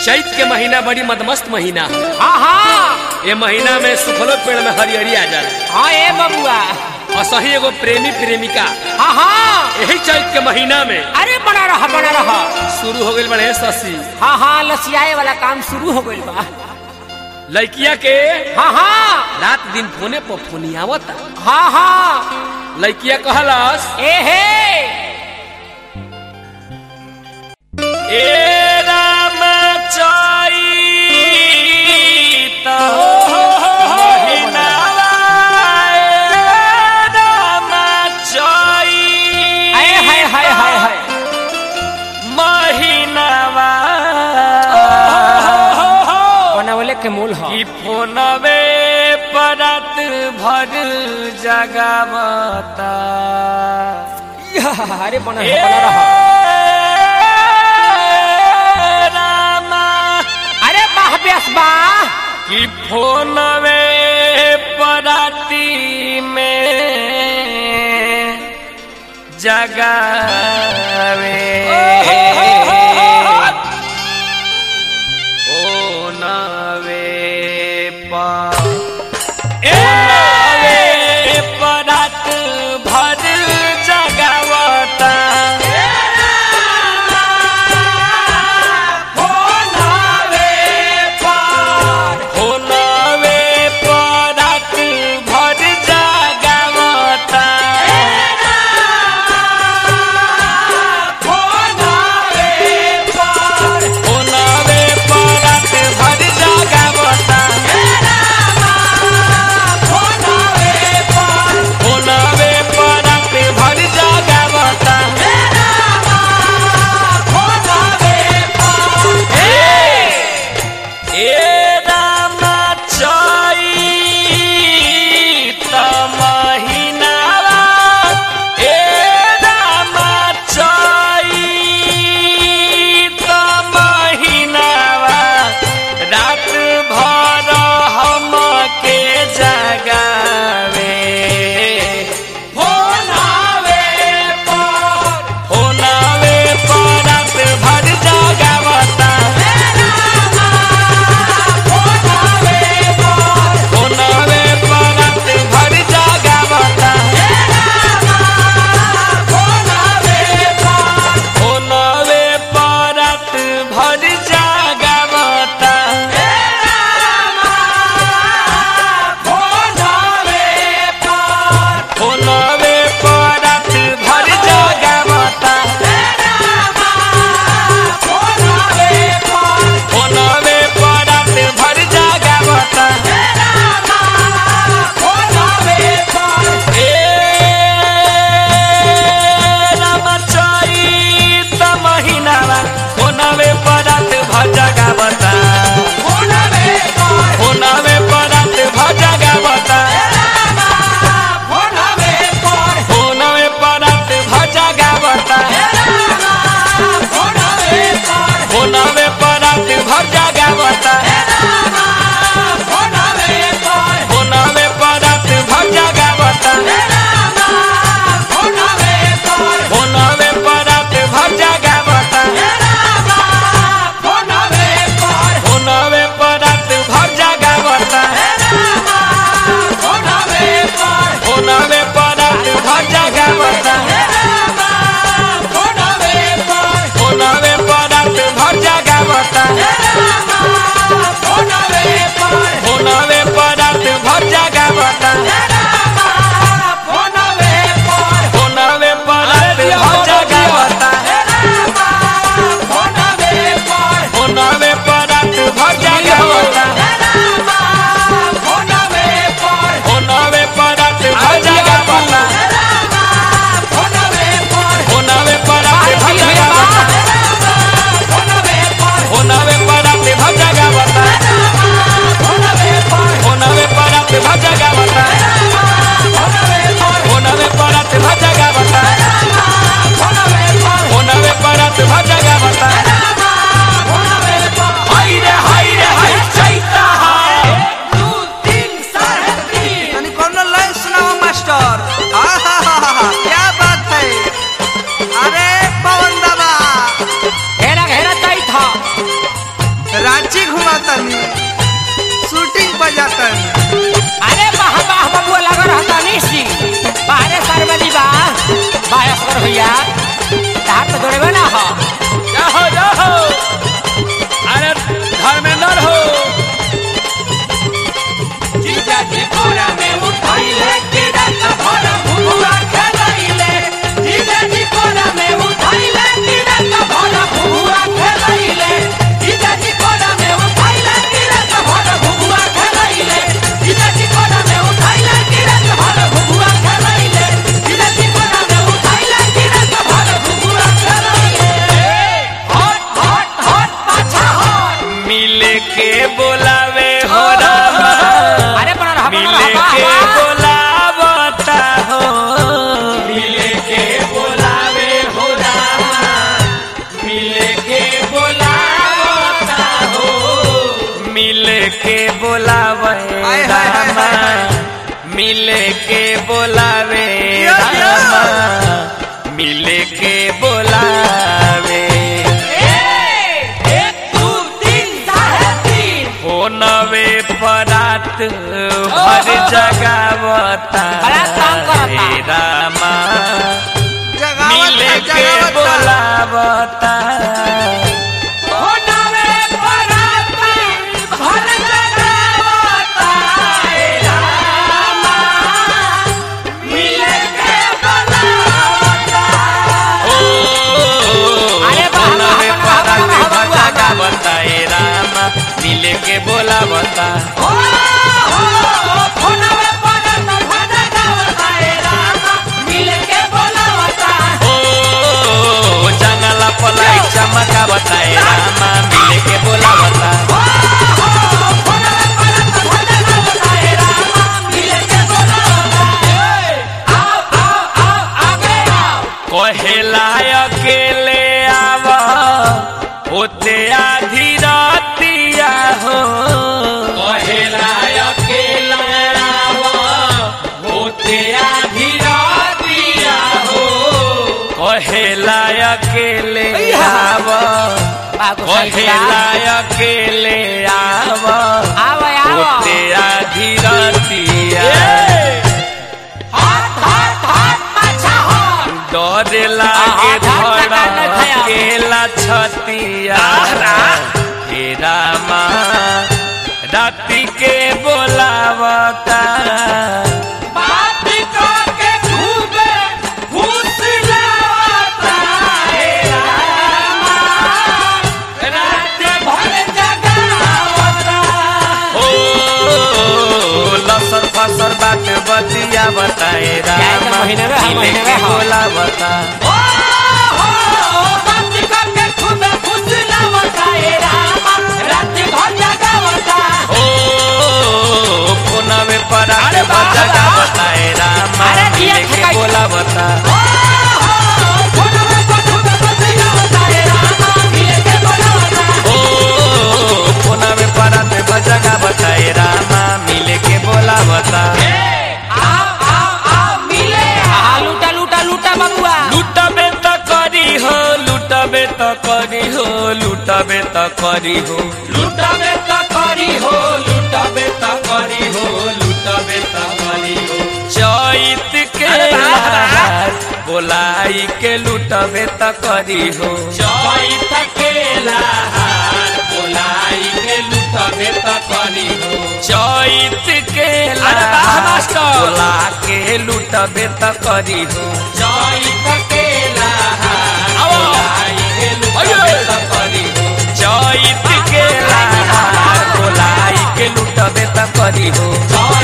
चैत के महीना बड़ी मदमस्त महीना। हाँ हाँ ये महीना में सुखलो पेड़ में हरियरी आ जाला। हाँ ए बबुआ। और सही एगो प्रेमी प्रेमिका हाँ हाँ यही चैत के महीना में अरे बना रहा शुरू हो गई बड़े शशि। हाँ हाँ लसियाए वाला काम शुरू हो गई बा। लड़किया के हाँ हाँ रात दिन फोने पर फोनियावता। हाँ हाँ लड़किया कहलस ए हे ए राम चैत महीनावा ए राम चैत हाय हाय हाय हाय हाय महीनावा बनावले के मूल हो कि फोनवे परत भर जगावता। अरे बना रहा अरे बाह ब्यास बा कि फोनवे पराती में जगावे ओ नवे परात भर जगावता। जाता अरे वाह वाह बबुआ लगा रहता निशी बाहरे सरवली बा बायस्कर भैया तार तो दौड़ेबे ना हो जाहो अरे धर्मेंद्र हो जीजा जी कोरा में उठाइले के रात भर भुआ खेलाइले जीजा जी कोरा में उठाइले के रात भर भुआ खेलाइले जीजा जी कोरा में उठाइले के रात भर भुआ खेलाइले जीजा जी कोरा में उठाइले के रात भर भुआ खेलाइले जीजा जी कोरा में उठाइले के रात भर भुआ खेलाइले हट हट हट पाछा हट मिले के बोलावे हो रामा अरे बना रहा मिले के बोलावता हो मिले के बोलावे हो रामा मिले के बोलावता हो मिले के बोलावे हाय, हाय, हाय, रामा हाय। मिले के बोलावे या, या। रामा मिले के बोलावे एक दो तीन साढ़े तीन फोनवे परात भर जगावता बड़ा काम करता। हे रामा जगावत मिले है, के जगावत है। बोलावता होनावे पराता भर जगावता ए रामा मिले के बोलावता अरे वाह, फोनवे वाह, वाह, परात वाह, भर वाह, वाह। जगावता हे रामा मिले के बोलावता हो होनावे पराता भर जगावता ए रामा मिले के बोलावता ओ जंगला पलाई चमकावता हे रामा मिले के बोलावता कहेला अकेले आवा होते आधी रातिया हो कहेला अकेला आवा होते आधी रातिया हो कहेला अकेले आवा कहेला अकेले आवा आवा आवा होते आधी रातिया हाथ हाथ हाथ पाछा हाथ डर लागे हाथ धड़ा टका न खाया। अकेला छतिया हे रामा राति के बोलावता बात के खूबे फुसलावता हे रामा रात भर जगावता ओ लसर फसर बात बतिया बताए क्या है रामा महीने में, मिले महीने के में, हाँ। बोलावता बात के खूबे फुसलावता हे रामा रात भर जगावता ओ फोनवे परात बजगा बताए रामा अरे दिया मिले के ठेकाई। बोलावता ओ फोनवे परात बजगा बताए रामा मिले के बोलावता लूटा लूटा लूटा बबुआ लुटबे त करी हो लुटबे त करी हो लुटबे त करी हो लुटबे त करी हो लुटबे त करी हो लुटबे त करी हो चैत के लहर बोलाई के लुटबे त करी हो चैत के लहार बोलाई के लुटबे त करी हो चैत के लहर बोला के लुटबे त करी हो चैत के लहार बोलाई के लुटबे त करी हो चैत के लहर बोलाई के लुटबे त करी हो चैत